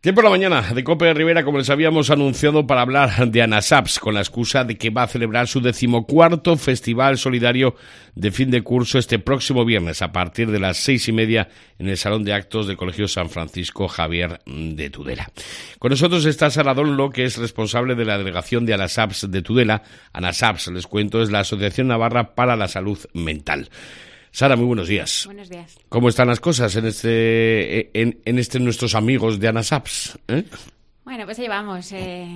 Tiempo en la mañana de COPE Rivera, como les habíamos anunciado, para hablar de ANASAPS, con la excusa de que va a celebrar su 14º Festival Solidario de fin de curso este próximo viernes a partir de las 6:30 en el Salón de Actos del Colegio San Francisco Javier de Tudela. Con nosotros está Sara Donlo, que es responsable de la delegación de ANASAPS de Tudela. ANASAPS, les cuento, es la Asociación Navarra para la Salud Mental. Sara, muy buenos días. Buenos días. ¿Cómo están las cosas en nuestros amigos de ANASAPS? Bueno, pues llevamos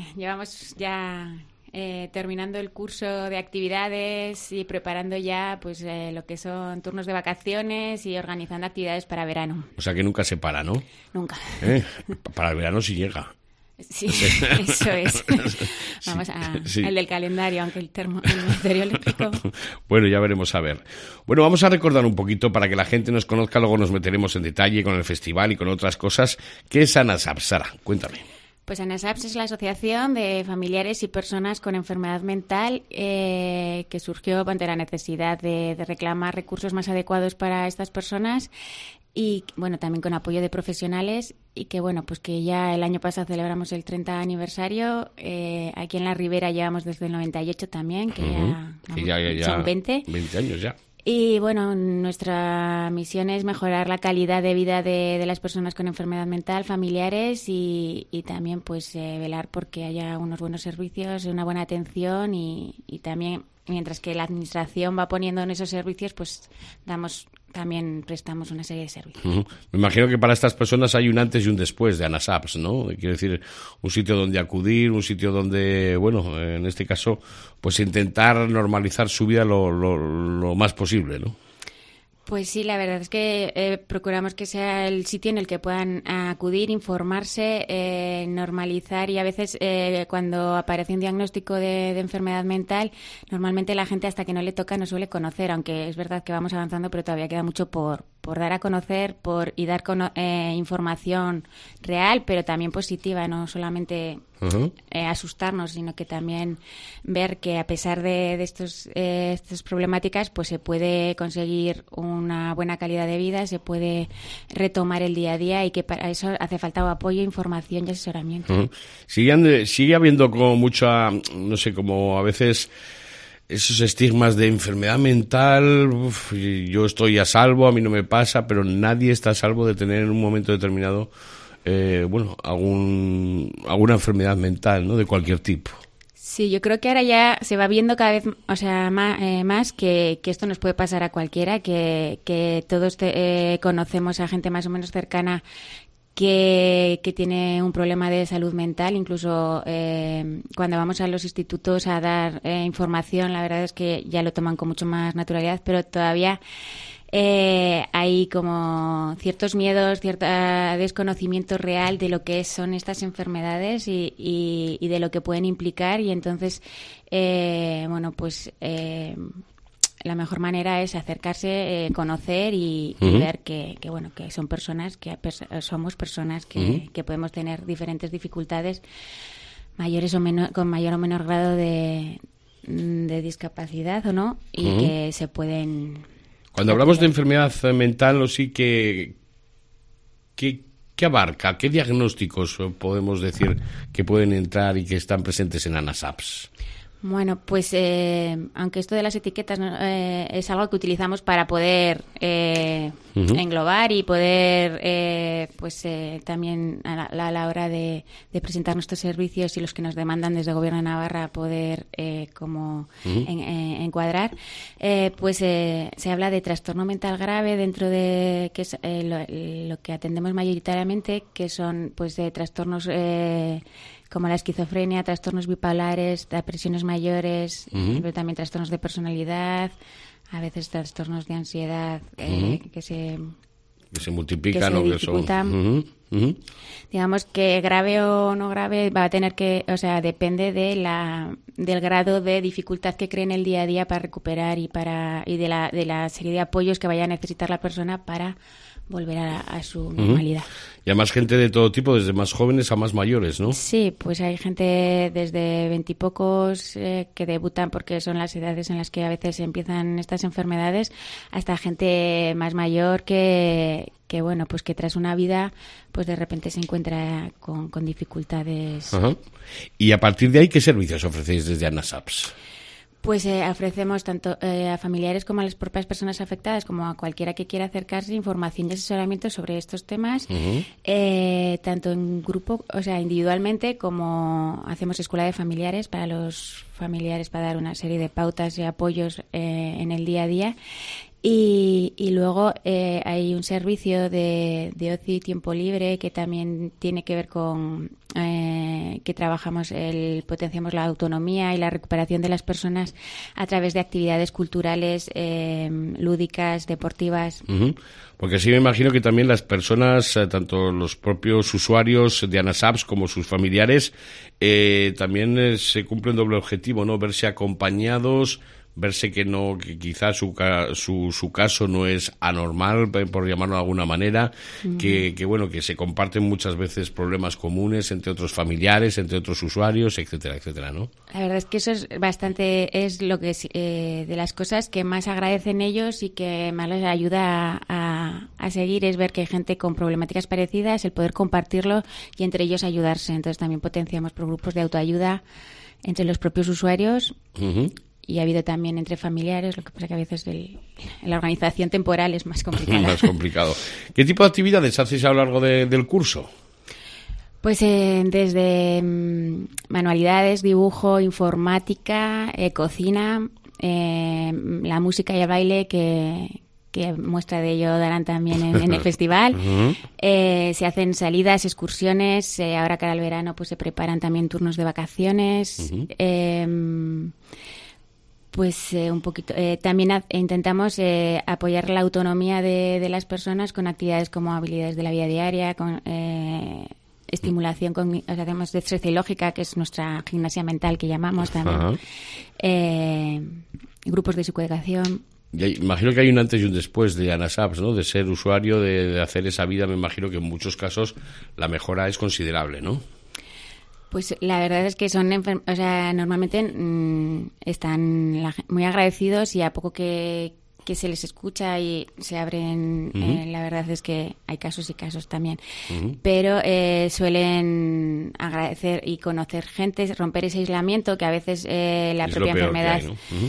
ya terminando el curso de actividades y preparando ya pues lo que son turnos de vacaciones y organizando actividades para verano. O sea que nunca se para, ¿no? Nunca. Para el verano sí llega. Sí, eso es. Vamos al del calendario, aunque el meteorológico. Bueno, ya veremos a ver. Bueno, vamos a recordar un poquito para que la gente nos conozca, luego nos meteremos en detalle con el festival y con otras cosas. ¿Qué es ANASAPS, Sara? Cuéntame. Pues ANASAPS es la asociación de familiares y personas con enfermedad mental que surgió ante la necesidad de reclamar recursos más adecuados para estas personas y, bueno, también con apoyo de profesionales y que, bueno, pues que ya el año pasado celebramos el 30 aniversario. Aquí en la Ribera llevamos desde el 98 también, que ya son 20. 20 años ya. Y bueno, nuestra misión es mejorar la calidad de vida de las personas con enfermedad mental, familiares y también pues velar porque haya unos buenos servicios, una buena atención y también mientras que la administración va poniendo en esos servicios, pues también prestamos una serie de servicios. Me imagino que para estas personas hay un antes y un después de ANASAPS, ¿no? Quiero decir, un sitio donde acudir, un sitio donde, bueno, en este caso, pues intentar normalizar su vida lo más posible, ¿no? Pues sí, la verdad es que procuramos que sea el sitio en el que puedan acudir, informarse, normalizar y a veces cuando aparece un diagnóstico de enfermedad mental, normalmente la gente hasta que no le toca no suele conocer, aunque es verdad que vamos avanzando, pero todavía queda mucho por dar a conocer y dar información real, pero también positiva, no solamente asustarnos, sino que también ver que a pesar de estas problemáticas, pues se puede conseguir una buena calidad de vida, se puede retomar el día a día y que para eso hace falta apoyo, información y asesoramiento. Sigue habiendo como mucha, no sé, como a veces esos estigmas de enfermedad mental, yo estoy a salvo, a mí no me pasa, pero nadie está a salvo de tener en un momento determinado alguna enfermedad mental, ¿no? De cualquier tipo. Sí, yo creo que ahora ya se va viendo cada vez, más que esto nos puede pasar a cualquiera, que todos conocemos a gente más o menos cercana que tiene un problema de salud mental. Incluso cuando vamos a los institutos a dar información, la verdad es que ya lo toman con mucho más naturalidad, pero todavía hay como ciertos miedos, cierto desconocimiento real de lo que son estas enfermedades y de lo que pueden implicar, y entonces la mejor manera es acercarse, conocer y ver que son personas, somos personas que podemos tener diferentes dificultades mayores o con mayor o menor grado de discapacidad o no, y que se pueden. Cuando hablamos de enfermedad mental, ¿qué abarca? ¿Qué diagnósticos podemos decir que pueden entrar y que están presentes en ANASAPS? Bueno, pues aunque esto de las etiquetas es algo que utilizamos para poder englobar y poder también a la hora de presentar nuestros servicios y los que nos demandan desde el Gobierno de Navarra poder encuadrar, se habla de trastorno mental grave dentro de que es lo que atendemos mayoritariamente, que son pues de trastornos como la esquizofrenia, trastornos bipolares, depresiones mayores, pero también trastornos de personalidad, a veces trastornos de ansiedad que se multiplican o que son. Digamos que grave o no grave va a tener que, depende del grado de dificultad que cree en el día a día para recuperar y de la serie de apoyos que vaya a necesitar la persona para volver a su normalidad. Y además gente de todo tipo, desde más jóvenes a más mayores, ¿no? Sí, pues hay gente desde 20 y pocos que debutan porque son las edades en las que a veces empiezan estas enfermedades, hasta gente más mayor que bueno, pues que tras una vida, pues de repente se encuentra con dificultades. Ajá. Y a partir de ahí, ¿qué servicios ofrecéis desde ANASAPS? Pues ofrecemos tanto a familiares como a las propias personas afectadas, como a cualquiera que quiera acercarse, información y asesoramiento sobre estos temas, tanto en grupo, o sea, individualmente, como hacemos escuela de familiares para los familiares, para dar una serie de pautas y apoyos en el día a día. Y luego hay un servicio de ocio y tiempo libre que también tiene que ver con que potenciamos la autonomía y la recuperación de las personas a través de actividades culturales, lúdicas, deportivas. Porque sí me imagino que también las personas, tanto los propios usuarios de ANASAPS como sus familiares, también se cumple un doble objetivo, ¿no? Verse acompañados, verse que quizás su caso no es anormal, por llamarlo de alguna manera, que bueno, que se comparten muchas veces problemas comunes entre otros familiares, entre otros usuarios, etcétera, etcétera, ¿no? La verdad es que eso es lo que de las cosas que más agradecen ellos y que más les ayuda a seguir, es ver que hay gente con problemáticas parecidas, el poder compartirlo y entre ellos ayudarse. Entonces también potenciamos por grupos de autoayuda entre los propios usuarios. Y ha habido también entre familiares, lo que pasa que a veces la organización temporal es más complicada. Más complicado. ¿Qué tipo de actividades hacéis a lo largo del curso? Pues desde manualidades, dibujo, informática, cocina, la música y el baile que muestra de ello darán también en el festival. Se hacen salidas, excursiones, ahora cara al verano pues se preparan también turnos de vacaciones. Pues un poquito. También intentamos apoyar la autonomía de las personas con actividades como habilidades de la vida diaria, con estimulación, hacemos destreza y lógica, que es nuestra gimnasia mental que llamamos también. Grupos de psicoeducación. Imagino que hay un antes y un después de ANASAPS, ¿no? De ser usuario, de hacer esa vida. Me imagino que en muchos casos la mejora es considerable, ¿no? Pues la verdad es que son normalmente están muy agradecidos y a poco que se les escucha y se abren, la verdad es que hay casos y casos también. Pero suelen agradecer y conocer gente, romper ese aislamiento que a veces la propia enfermedad,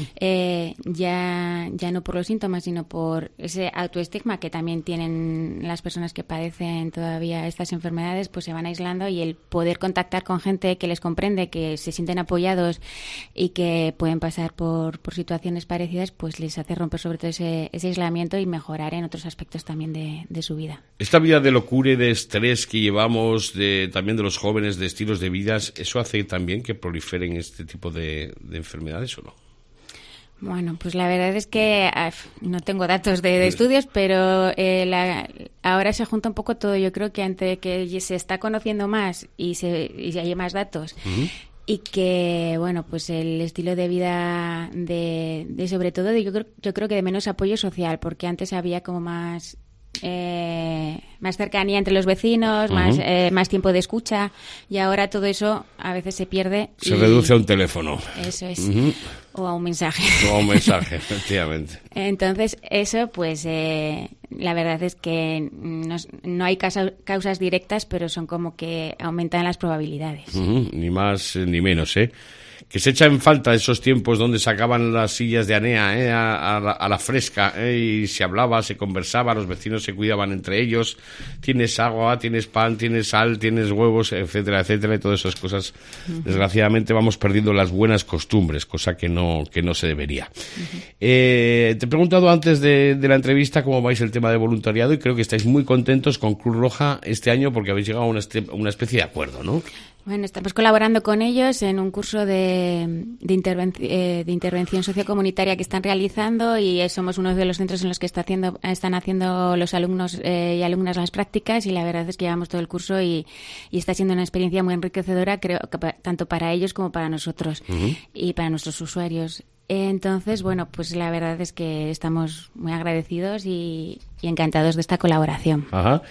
ya no por los síntomas, sino por ese autoestigma que también tienen las personas que padecen todavía estas enfermedades, pues se van aislando, y el poder contactar con gente que les comprende, que se sienten apoyados y que pueden pasar por situaciones parecidas, pues les hace romper sobre todo ese aislamiento y mejorar en otros aspectos también de su vida. Esta vida de locura y de estrés que llevamos también de los jóvenes, de estilos de vidas, ¿eso hace también que proliferen este tipo de enfermedades o no? Bueno, pues la verdad es que no tengo datos de estudios, pero ahora se junta un poco todo. Yo creo que ante que se está conociendo más y hay más datos, y que, bueno, pues el estilo de vida de sobre todo, yo creo que de menos apoyo social, porque antes había como más cercanía entre los vecinos, más tiempo de escucha, y ahora todo eso a veces se pierde. Se reduce a un teléfono. Eso es. O a un mensaje. O a un mensaje, efectivamente. Entonces, eso, pues, la verdad es que no hay causas directas, pero son como que aumentan las probabilidades. Ni más ni menos, ¿eh? Que se echa en falta esos tiempos donde sacaban las sillas de ANEA a la fresca, y se hablaba, se conversaba, los vecinos se cuidaban entre ellos. Tienes agua, tienes pan, tienes sal, tienes huevos, etcétera, etcétera, y todas esas cosas. Desgraciadamente vamos perdiendo las buenas costumbres, cosa que no se debería. Te he preguntado antes de la entrevista cómo vais el tema de voluntariado, y creo que estáis muy contentos con Cruz Roja este año porque habéis llegado a una especie de acuerdo, ¿no? Bueno, estamos colaborando con ellos en un curso de intervención sociocomunitaria que están realizando y somos uno de los centros en los que están haciendo los alumnos y alumnas las prácticas, y la verdad es que llevamos todo el curso y está siendo una experiencia muy enriquecedora, creo que tanto para ellos como para nosotros y para nuestros usuarios. Entonces, bueno, pues la verdad es que estamos muy agradecidos y encantados de esta colaboración. Ajá.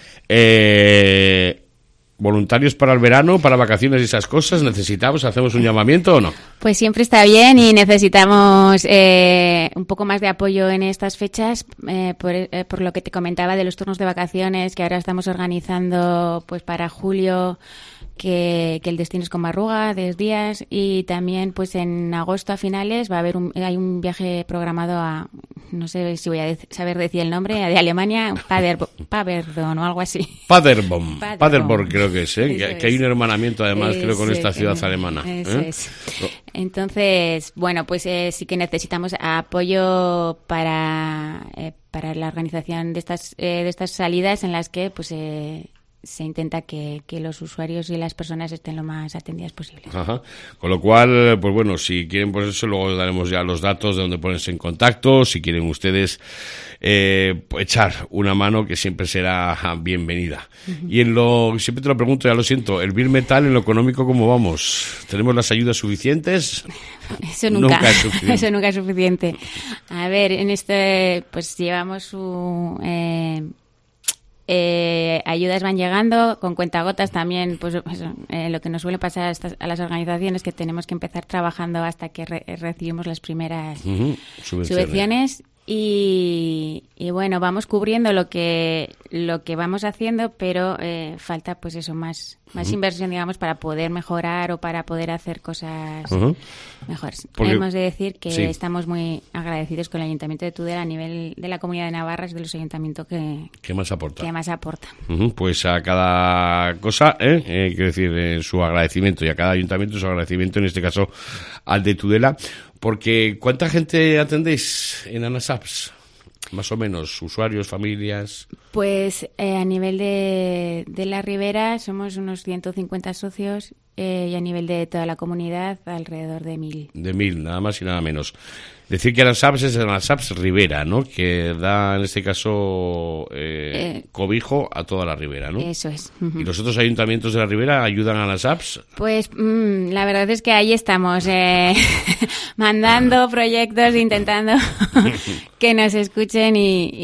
¿Voluntarios para el verano, para vacaciones y esas cosas? ¿Necesitamos? ¿Hacemos un llamamiento o no? Pues siempre está bien y necesitamos un poco más de apoyo en estas fechas, por lo que te comentaba de los turnos de vacaciones que ahora estamos organizando pues para julio, que el destino es Comarruga, 10 días, y también pues en agosto a finales hay un viaje programado a, no sé si voy a saber decir el nombre, de Alemania, Paderborn o algo así. Paderborn creo que es, que hay un hermanamiento además creo con esta ciudad alemana. Eso es. Entonces, bueno, pues sí que necesitamos apoyo para la organización de estas salidas en las que pues se intenta que los usuarios y las personas estén lo más atendidas posible. Ajá. Con lo cual, pues bueno, si quieren pues eso, luego daremos ya los datos de donde ponerse en contacto, si quieren ustedes echar una mano, que siempre será bienvenida. Y siempre te lo pregunto, ya lo siento, el Beer Metal en lo económico, ¿cómo vamos? ¿Tenemos las ayudas suficientes? Eso nunca es suficiente. Eso nunca es suficiente. A ver, en pues llevamos ayudas van llegando con cuentagotas también, pues eso, lo que nos suele pasar a las organizaciones, que tenemos que empezar trabajando hasta que recibimos las primeras subvenciones. Y bueno, vamos cubriendo lo que vamos haciendo, pero falta pues eso, más inversión, digamos, para poder mejorar o para poder hacer cosas mejores. Hemos de decir que estamos muy agradecidos con el Ayuntamiento de Tudela a nivel de la Comunidad de Navarra, es de los ayuntamientos que más aporta. Pues a cada cosa, quiero decir, su agradecimiento, y a cada ayuntamiento su agradecimiento, en este caso al de Tudela. Porque, ¿cuánta gente atendéis en ANASAPS? Más o menos, usuarios, familias. Pues a nivel de la Ribera somos unos 150 socios y a nivel de toda la comunidad alrededor de 1.000. De 1.000, nada más y nada menos. Decir que ANASAPS es ANASAPS Ribera, ¿no? Que da, en este caso, cobijo a toda la Ribera, ¿no? Eso es. ¿Y los otros ayuntamientos de la Ribera ayudan a ANASAPS? Pues la verdad es que ahí estamos, mandando proyectos, intentando que nos escuchen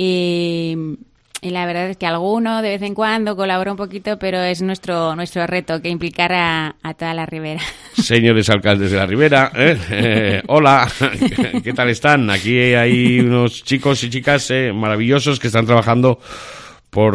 y la verdad es que alguno de vez en cuando colabora un poquito, pero es nuestro reto que implicar a toda la Ribera. Señores alcaldes de la Ribera, hola, ¿qué tal están? Aquí hay unos chicos y chicas maravillosos que están trabajando por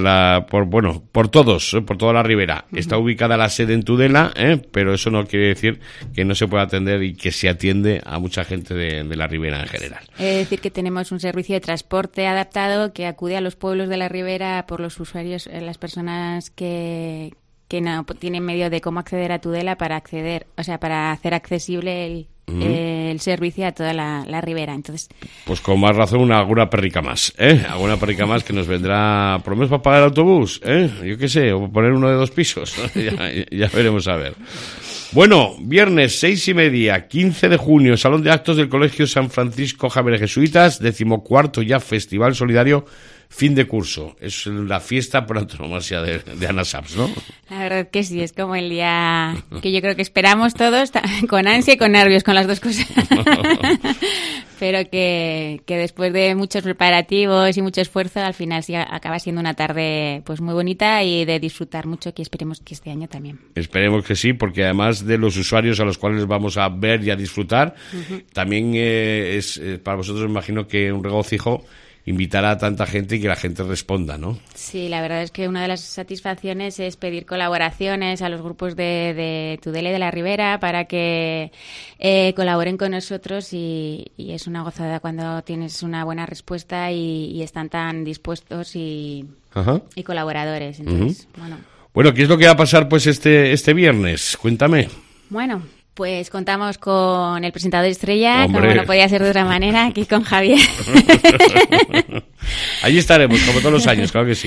toda la Ribera. Está ubicada la sede en Tudela, pero eso no quiere decir que no se pueda atender y que se atiende a mucha gente de la Ribera en general. Es decir, que tenemos un servicio de transporte adaptado que acude a los pueblos de la Ribera por los usuarios, las personas que no tienen medio de cómo acceder a Tudela para hacer accesible el servicio a toda la Ribera. Entonces, pues con más razón alguna perrica más, alguna perrica más que nos vendrá, por lo menos para pagar el autobús, yo qué sé, o poner uno de 2 pisos. ya veremos a ver. Bueno, viernes 6:30, 15 de junio, Salón de Actos del Colegio San Francisco Javier Jesuitas, 14º ya Festival Solidario, fin de curso. Es la fiesta por antonomasia de ANASAPS, ¿no? La verdad que sí, es como el día que yo creo que esperamos todos, con ansia y con nervios, con las dos cosas. Pero que después de muchos preparativos y mucho esfuerzo, al final sí acaba siendo una tarde pues muy bonita y de disfrutar mucho, que esperemos que este año también. Esperemos que sí, porque además de los usuarios a los cuales vamos a ver y a disfrutar, también es para vosotros, me imagino, que un regocijo invitar a tanta gente y que la gente responda, ¿no? Sí, la verdad es que una de las satisfacciones es pedir colaboraciones a los grupos de Tudela y de la Ribera para que colaboren con nosotros y es una gozada cuando tienes una buena respuesta y están tan dispuestos y colaboradores. Entonces, Bueno, ¿qué es lo que va a pasar pues este viernes? Cuéntame. Bueno, pues contamos con el presentador estrella, ¡Hombre! Como no podía ser de otra manera, aquí con Javier. Allí estaremos, como todos los años, claro que sí.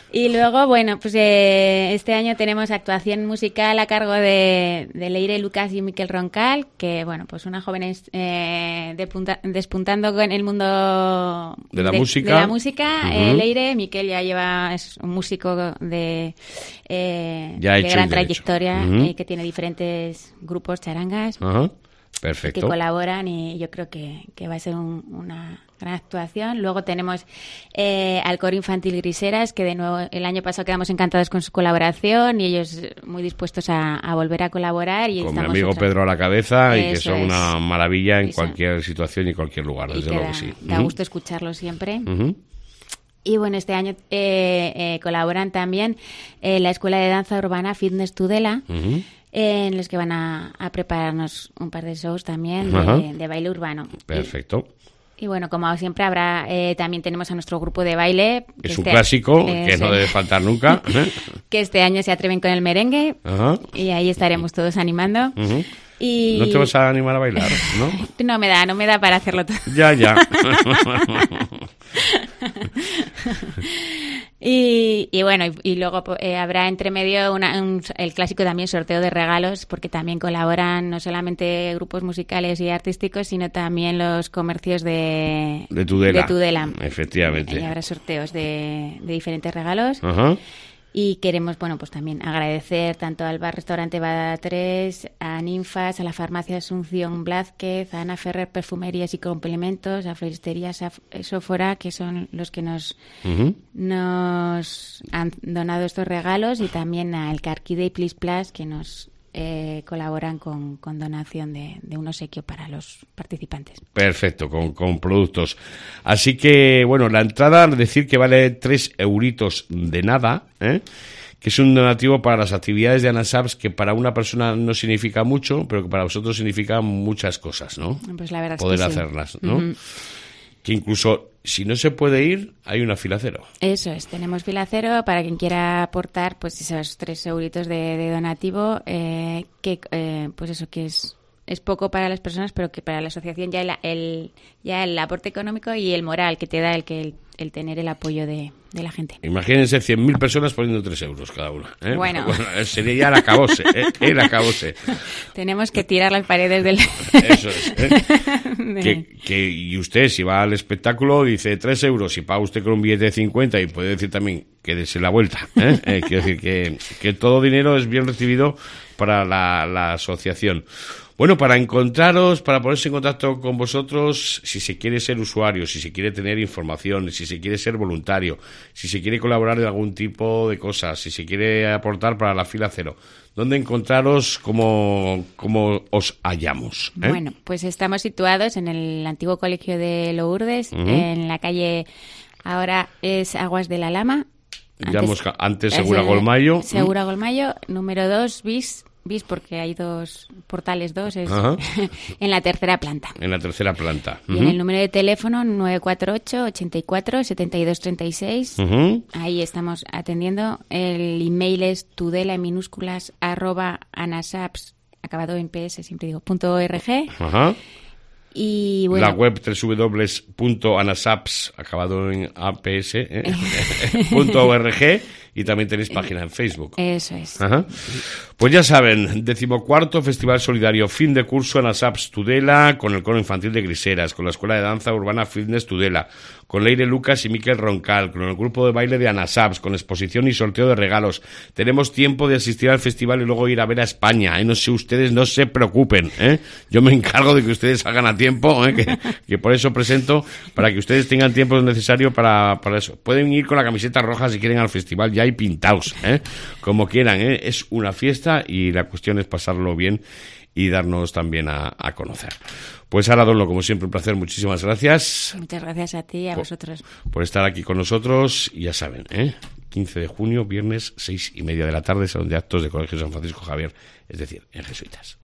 Y luego, bueno, pues este año tenemos actuación musical a cargo de Leire Lucas y Miquel Roncal, que, bueno, pues unas jóvenes despuntando en el mundo de la música. Leire, Miquel ya es un músico de gran trayectoria, que tiene diferentes grupos, charangas. Perfecto. Que colaboran, y yo creo que va a ser una gran actuación. Luego tenemos al coro infantil Griseras, que de nuevo el año pasado quedamos encantados con su colaboración y ellos muy dispuestos a volver a colaborar. Y con mi amigo Pedro a la cabeza, y que son una maravilla en Eso. cualquier situación y cualquier lugar, desde luego que sí. Da gusto escucharlo siempre. Y bueno, este año colaboran también la Escuela de Danza Urbana Fitness Tudela, en los que van a prepararnos un par de shows también de baile urbano. Perfecto. Y bueno, como siempre habrá, también tenemos a nuestro grupo de baile. Es un clásico que no debe faltar nunca. Que este año se atreven con el merengue. Y ahí estaremos todos animando. Y... ¿No te vas a animar a bailar, no? No me da para hacerlo todo. Ya. Y bueno, y luego habrá entre medio el clásico también sorteo de regalos, porque también colaboran no solamente grupos musicales y artísticos, sino también los comercios de Tudela. Efectivamente. Y habrá sorteos de diferentes regalos. Y queremos, bueno, pues también agradecer tanto al bar-restaurante Bada 3, a Ninfas, a la farmacia Asunción Blázquez, a Ana Ferrer Perfumerías y Complementos, a Floristería Sófora, que son los que nos han donado estos regalos, y también al Carquide y Plis Plus, que nos colaboran con donación de un obsequio para los participantes. Perfecto, con productos. Así que, bueno, la entrada, decir que vale 3 euritos de nada, que es un donativo para las actividades de ANASAPS, que para una persona no significa mucho, pero que para vosotros significa muchas cosas, ¿no? Pues la verdad poder es que hacerlas, ¿no? Que incluso si no se puede ir, hay una fila cero. Eso es, tenemos fila cero para quien quiera aportar pues esos 3 euritos de donativo, pues eso, que es poco para las personas, pero que para la asociación ya el aporte económico y el moral que te da el tener el apoyo de la gente. Imagínense 100.000 personas poniendo 3 euros cada una. Bueno, sería ya el acabose. El acabose. Tenemos que tirar las paredes del... Eso es. Y usted, si va al espectáculo, dice 3 euros y paga usted con un billete de 50, y puede decir también que dése la vuelta. Quiero decir que todo dinero es bien recibido para la asociación. Bueno, para encontraros, para ponerse en contacto con vosotros, si se quiere ser usuario, si se quiere tener información, si se quiere ser voluntario, si se quiere colaborar de algún tipo de cosas, si se quiere aportar para la fila cero, ¿dónde encontraros? ¿Cómo os hallamos? Bueno, pues estamos situados en el antiguo colegio de Lourdes, en la calle, ahora es Aguas de la Lama. Antes Segura Golmayo. Segura Golmayo, número 2, bis, porque hay 2 portales, en la tercera planta. En la tercera planta. Y en el número de teléfono 948 84 72 36. Ahí estamos atendiendo. El email es tudela en minúsculas @anasaps, acabado en ps, siempre digo, .org. Y bueno, la web www.anasaps, acabado en aps, .org, y también tenéis página en Facebook. Eso es. Pues ya saben, 14º Festival Solidario, fin de curso ANASAPS Tudela, con el coro infantil de Griseras, con la Escuela de Danza Urbana Fitness Tudela, con Leire Lucas y Miquel Roncal, con el grupo de baile de ANASAPS, con exposición y sorteo de regalos. Tenemos tiempo de asistir al festival y luego ir a ver a España. No sé, ustedes no se preocupen. Yo me encargo de que ustedes hagan a tiempo, que por eso presento, para que ustedes tengan tiempo necesario para eso. Pueden ir con la camiseta roja si quieren al festival, ya hay pintados, como quieran. Es una fiesta y la cuestión es pasarlo bien y darnos también a conocer. Pues Ara Donlo, como siempre, un placer. Muchísimas gracias. Muchas gracias a ti y a vosotros. Por estar aquí con nosotros. Y ya saben, 15 de junio, viernes, 6:30 de la tarde, Salón de Actos de Colegio San Francisco Javier, es decir, en Jesuitas.